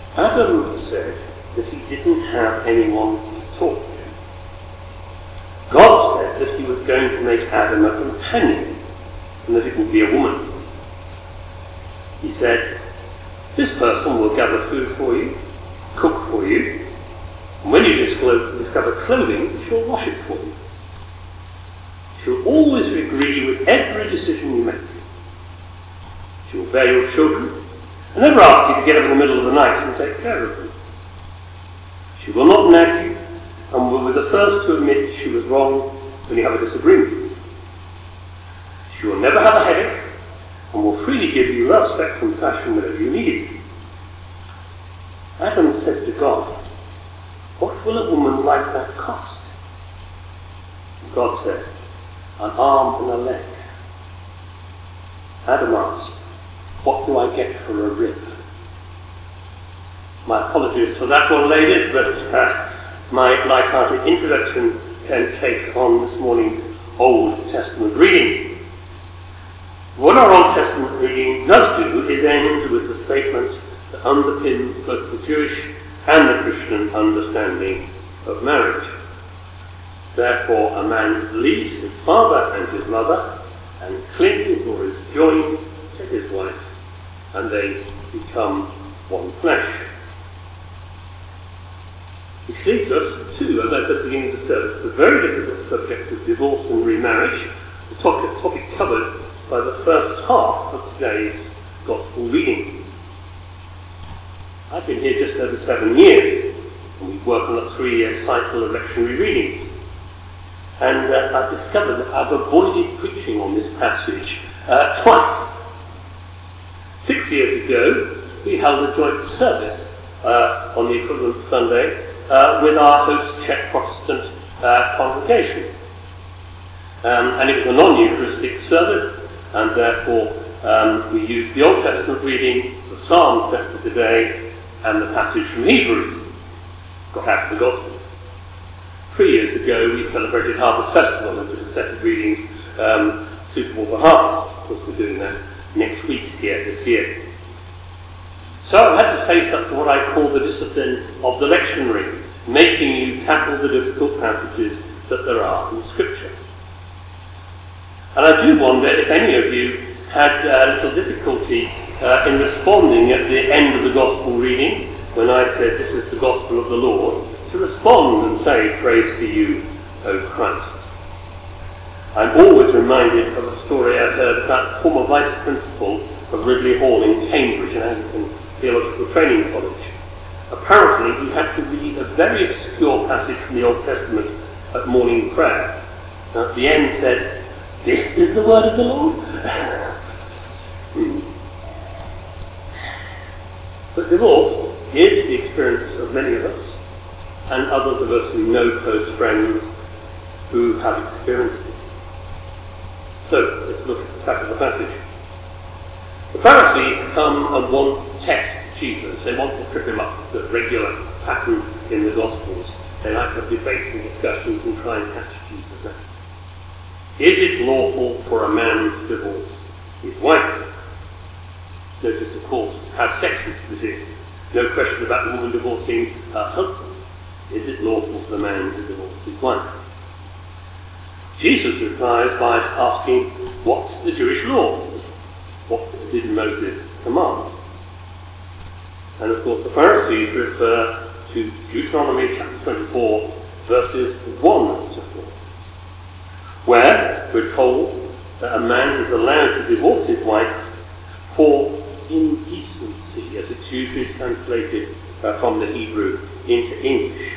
Adam said that he didn't have anyone to talk to. God said that he was going to make Adam a companion and that it would be a woman. He said, this person will gather food for you, cook for you, and when you discover clothing, she'll wash it for you. She'll always agree with every decision you make. She will bear your children and never ask you to get up in the middle of the night and take care of them. She will not nag you and will be the first to admit she was wrong when you have a disagreement. She will never have a headache and will freely give you love, sex and passion whenever you need it. Adam said to God, what will a woman like that cost? And God said, an arm and a leg. Adam asked, what do I get for a rib? My apologies for that one, ladies, but my light-hearted introduction can take on this morning's Old Testament reading. What our Old Testament reading does do is end with the statement that underpins both the Jewish and the Christian understanding of marriage. Therefore, a man leaves his father and his mother and clings or is joined to his wife, and they become one flesh. Which leads us to, as I said at the beginning of the service, the very difficult subject of divorce and remarriage, the topic covered by the first half of today's Gospel reading. I've been here just over 7 years, and we've worked on a 3-year cycle of lectionary readings. And I've discovered that I've avoided preaching on this passage twice. 6 years ago, we held a joint service on the equivalent Sunday with our host Czech Protestant congregation. And it was a non-Eucharistic service, and therefore we used the Old Testament reading, the Psalms set for today, and the passage from Hebrews. Got out of the Gospel. 3 years ago we celebrated Harvest Festival, and with a set of readings suitable for harvest. Of course, we're doing that next week here this year. So I've had to face up to what I call the discipline of the lectionary, making you tackle the difficult passages that there are in Scripture. And I do wonder if any of you had a little difficulty in responding at the end of the Gospel reading, when I said, this is the Gospel of the Lord, to respond and say, praise to you, O Christ. I'm always reminded of a story I heard about the former vice principal of Ridley Hall in Cambridge, an Anglican theological training college. Apparently he had to read a very obscure passage from the Old Testament at morning prayer. And at the end said, this is the word of the Lord? But divorce is the experience of many of us, and others of us who know close friends who have experienced it. So, let's look at the back of the passage. The Pharisees come and want to test Jesus. They want to trip him up. It's a regular pattern in the Gospels. They like to have debates and discussions and try and catch Jesus out. Is it lawful for a man to divorce his wife? Notice, of course, how sexist this is. No question about the woman divorcing her husband. Is it lawful for the man to divorce his wife? Jesus replies by asking, what's the Jewish law? What did Moses command? And of course the Pharisees refer to Deuteronomy chapter 24, verses 1 to 4, where we're told that a man is allowed to divorce his wife for indecency, as it's usually translated from the Hebrew into English.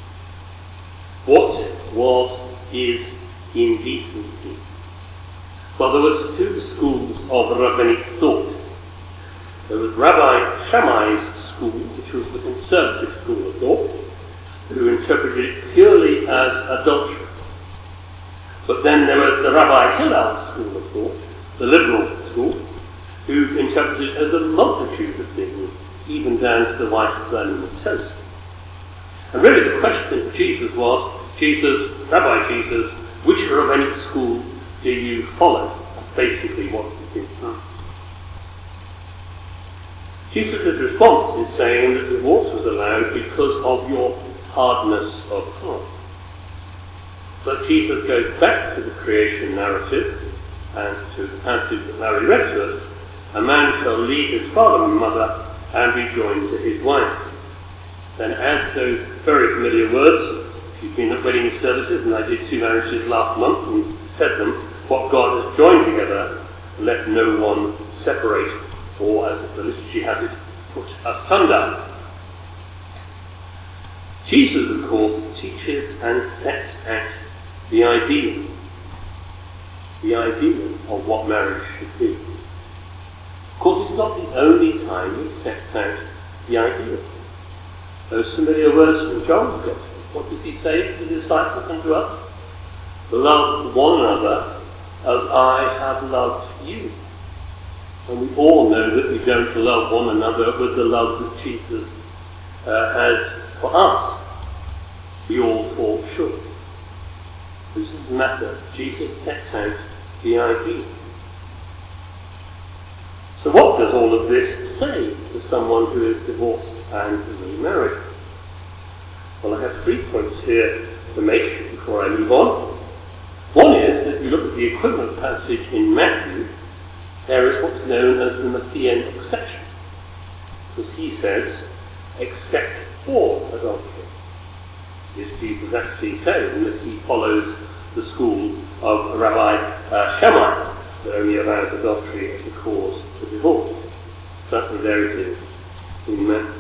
What is indecency? Well, there was two schools of rabbinic thought. There was Rabbi Shammai's school, which was the conservative school of thought, who interpreted it purely as adultery. But then there was the Rabbi Hillel school of thought, the liberal school, who interpreted it as a multitude of things, even down to the wife burning the toast. And really the question for Jesus was, Rabbi Jesus, which rabbinic school do you follow? That's basically what he did. Jesus' response is saying that divorce was allowed because of your hardness of heart. But Jesus goes back to the creation narrative and to the passage that Larry read to us. A man shall leave his father and mother and be joined to his wife. Then adds those very familiar words. If you've been at wedding services, and I did 2 marriages last month and said them, what God has joined together, let no one separate, or as the liturgy has it, put asunder. Jesus, of course, teaches and sets out the ideal of what marriage should be. Of course, it's not the only time he sets out the ideal. Those familiar words from John's Gospel. What does he say to the disciples and to us? Love one another as I have loved you. And we all know that we don't love one another with the love that Jesus has for us. We all fall short. It doesn't matter. Jesus sets out the ideal. So what does all of this say to someone who is divorced and remarried? Well, I have 3 points here to make before I move on. One is that if you look at the equivalent passage in Matthew, there is what's known as the Matthean exception. Because he says, except for adultery. Is Jesus actually saying that he follows the school of Rabbi Shammai, that only allows adultery as a cause for divorce? Certainly there it is in Matthew.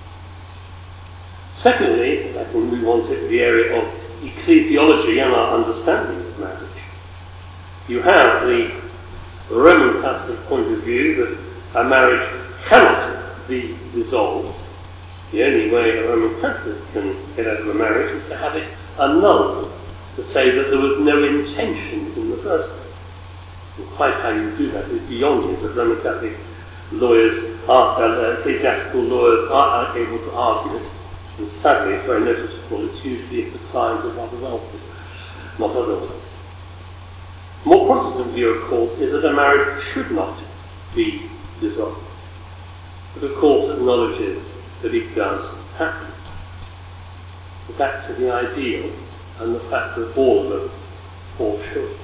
Secondly, I can move on to the area of ecclesiology and our understanding of marriage. You have the Roman Catholic point of view that a marriage cannot be dissolved. The only way a Roman Catholic can get out of a marriage is to have it annulled, to say that there was no intention in the first place. And quite how you do that is beyond me, but Roman Catholic lawyers, ecclesiastical lawyers are able to argue it. And sadly, it's very noticeable. It's usually if the client is rather wealthy, not otherwise. More Protestant view, of course, is that a marriage should not be dissolved. But of course acknowledges that it does happen. Back to the ideal and the fact that all of us fall short.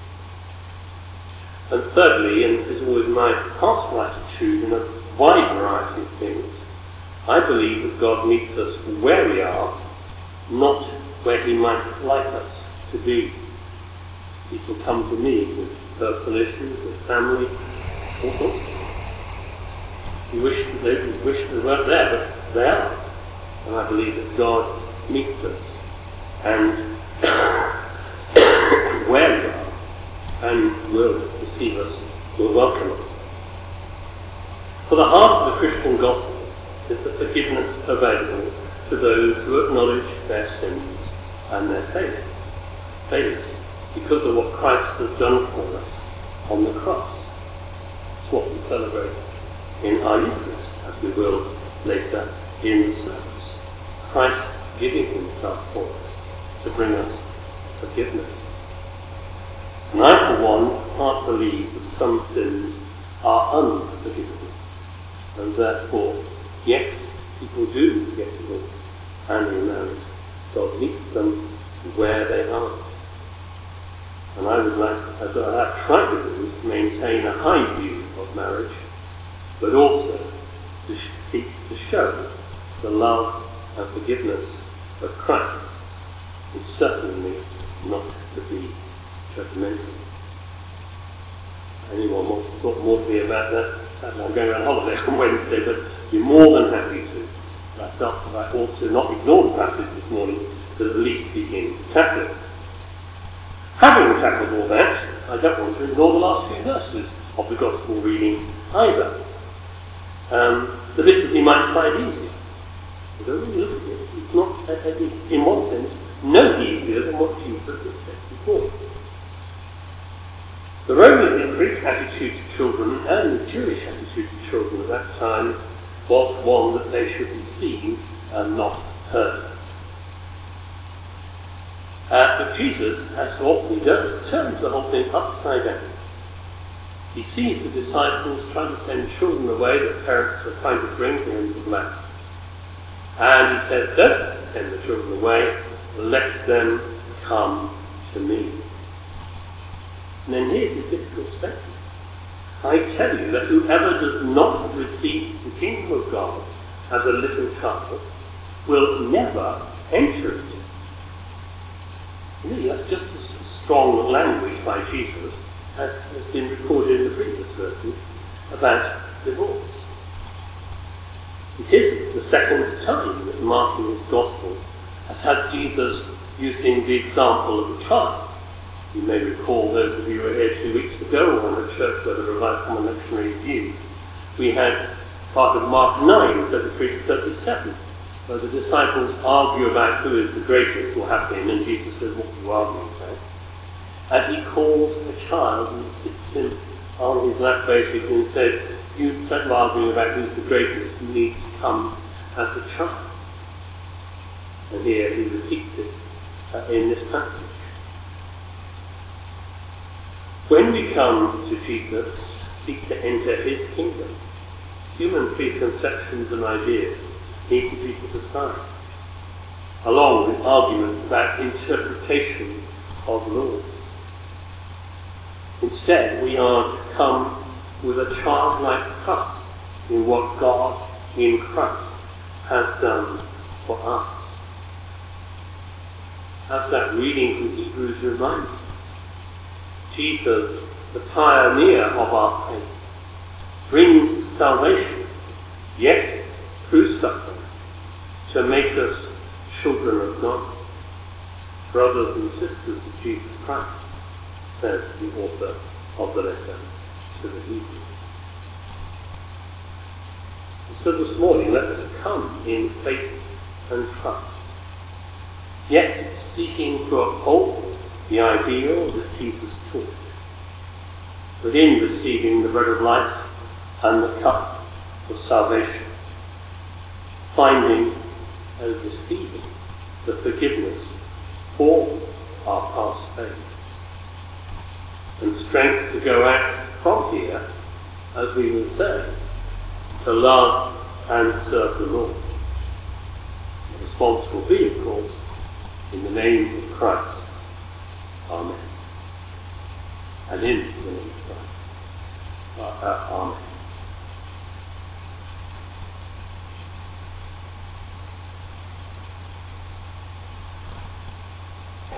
And thirdly, and this is always my pastoral attitude in a wide variety of things, I believe that God meets us where we are, not where he might like us to be. People come to me with personal issues, with family, all sorts. We wish they weren't there, but they are. And I believe that God meets us and where we are, and will receive us, will welcome us. For the heart of the Christian gospel is the forgiveness available to those who acknowledge their sins and their failures, because of what Christ has done for us on the cross. It's what we celebrate in our Eucharist, as we will later in the service. Christ giving himself for us to bring us forgiveness. And I, for one, can't believe that some sins are unforgivable, and therefore, yes, people do get divorced and remarried. God meets them where they are. And I would like, as I have tried to do, to maintain a high view of marriage, but also to seek to show the love and forgiveness of Christ, and certainly not to be judgmental. Anyone wants to talk more to me about that? Sadly, I'm going on holiday on Wednesday, but be more than happy to. I felt that I ought to not ignore the passage this morning, but at least begin to tackle it. Having tackled all that, I don't want to ignore the last few verses of the Gospel reading either. The bit that you might find easier. But when you look at it, it's not, in one sense, no easier than what Jesus has said before. The Roman and Greek attitude to children and the Jewish attitude to children at that time was one that they should be seen and not heard. But Jesus, as so often he does, turns the whole thing upside down. He sees the disciples trying to send children away that parents are trying to bring to him to bless. And he says, don't send the children away, let them come to me. And then here's his difficult statement. I tell you that whoever does not receive the kingdom of God as a little child will never enter it. Really, that's just as strong language by Jesus as has been recorded in the previous verses about divorce. It is the second time that Mark in his Gospel has had Jesus using the example of a child. You may recall, those of you who were here 2 weeks ago on the church where the Revised Common Lectionary is used, we had part of Mark 9, 33 to 37, where the disciples argue about who is the greatest or have been, and Jesus says, what are you arguing about? And he calls a child and sits him on his lap basically and said, you instead of arguing about who's the greatest, you need to come as a child. And here he repeats it in this passage. When we come to Jesus, seek to enter his kingdom, human preconceptions and ideas need to be put aside, along with arguments about interpretation of laws. Instead, we are to come with a childlike trust in what God in Christ has done for us. As that reading from Hebrews reminds us, Jesus, the pioneer of our faith, brings salvation, yes, through suffering, to make us children of God, brothers and sisters of Jesus Christ, says the author of the letter to the Hebrews. And so this morning, let us come in faith and trust. Yes, seeking to uphold the ideal that Jesus taught, but in receiving the bread of life and the cup of salvation, finding and receiving the forgiveness for our past failures, and strength to go out from here, as we will say, to love and serve the Lord. The response will be, of course, in the name of Christ. Amen. And in the name of Christ. Amen.